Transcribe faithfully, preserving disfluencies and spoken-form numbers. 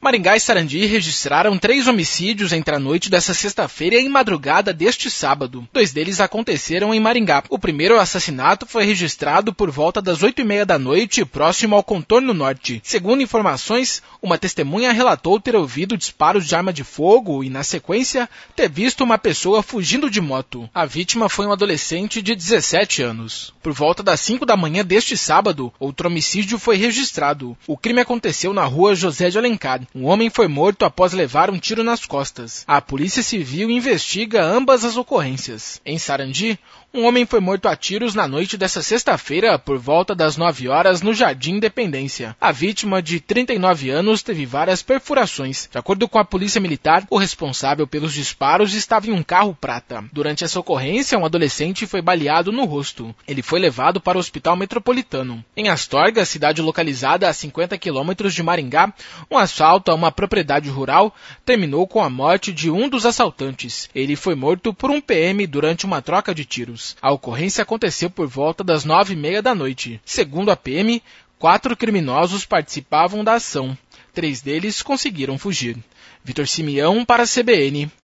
Maringá e Sarandi registraram três homicídios entre a noite dessa sexta-feira e a madrugada deste sábado. Dois deles aconteceram em Maringá. O primeiro assassinato foi registrado por volta das oito e meia da noite, próximo ao contorno norte. Segundo informações, uma testemunha relatou ter ouvido disparos de arma de fogo e, na sequência, ter visto uma pessoa fugindo de moto. A vítima foi um adolescente de dezessete anos. Por volta das cinco da manhã deste sábado, outro homicídio foi registrado. O crime aconteceu na rua José de Alencar. Um homem foi morto após levar um tiro nas costas. A Polícia Civil investiga ambas as ocorrências. Em Sarandi, um homem foi morto a tiros na noite desta sexta-feira por volta das nove horas no Jardim Independência. A vítima, de trinta e nove anos, teve várias perfurações. De acordo com a Polícia Militar, o responsável pelos disparos estava em um carro prata. Durante essa ocorrência, um adolescente foi baleado no rosto. Ele foi levado para o Hospital Metropolitano. Em Astorga, cidade localizada a cinquenta quilômetros de Maringá, um assalto a uma propriedade rural terminou com a morte de um dos assaltantes. Ele foi morto por um P M durante uma troca de tiros. A ocorrência aconteceu por volta das nove e meia da noite. Segundo a P M, quatro criminosos participavam da ação. Três deles conseguiram fugir. Vitor Simeão para a C B N.